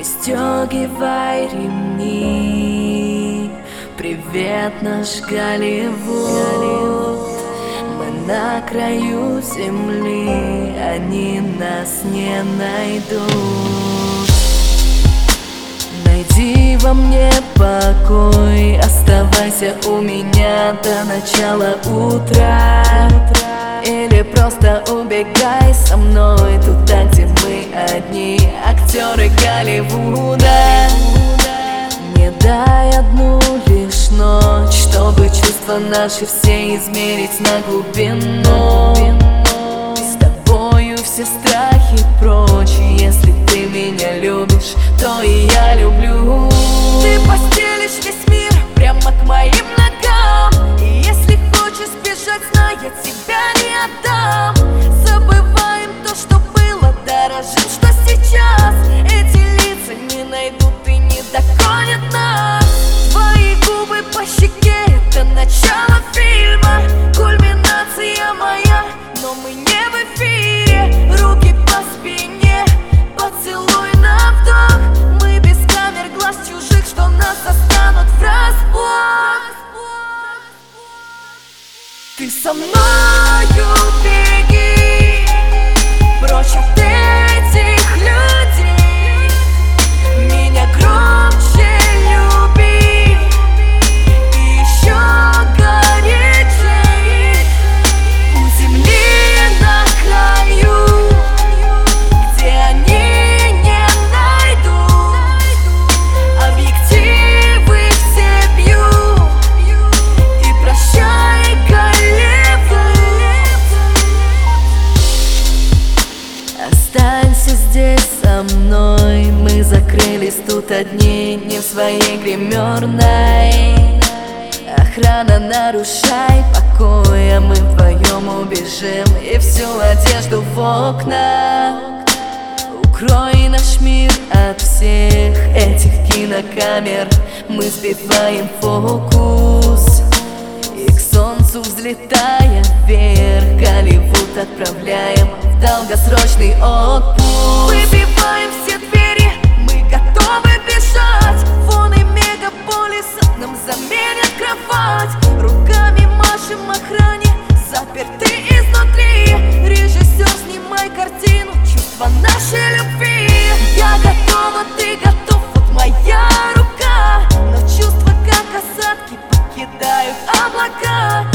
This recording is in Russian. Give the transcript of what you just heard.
Пристегивай ремни. Привет, наш Голливуд. Мы на краю земли, они нас не найдут. Найди во мне покой, оставайся у меня до начала утра. Или просто убегай со мной туда, где мы одни, актеры Голливуда. Не дай одну лишь ночь, чтобы чувства наши все измерить на глубину. С тобою все страхи прочь. Если ты меня любишь, то и я люблю. Ты постелишь весь мир прямо к моим ногам. И если хочешь сбежать, знай, я тебя не отдам. Забываем то, что было, дорожим, что сейчас. Эти лица не найдут и не догонят нас. Твои губы по щеке — это начало фильма, кульминация моя, но мы не в эфире. Руки по спине, поцелуй на вдох. Мы без камер, глаз чужих, что нас застанут врасплох. Ты со мною беги прочь от этих людей. Меня громче люби и еще горячей. У земли на краю, где они не найдут. Объективы все бьют. И прощай, Голливуд. Останься здесь со мной. Мы закрылись тут одни, не в своей гримерной. Охрана, нарушай покой, а мы вдвоем убежим и всю одежду в окна. Укрой наш мир от всех этих кинокамер. Мы сбиваем фокус и к солнцу, взлетая вверх, Голливуд отправляем в долгосрочный отпуск. Выбиваем все двери, мы готовы бежать. Фоны мегаполиса нам заменят кровать. Руками машем охране, заперты изнутри. Режиссер, снимай картину, чувства нашей любви. Я готова, ты готов, вот моя рука. Но чувства, как осадки, покидают облака.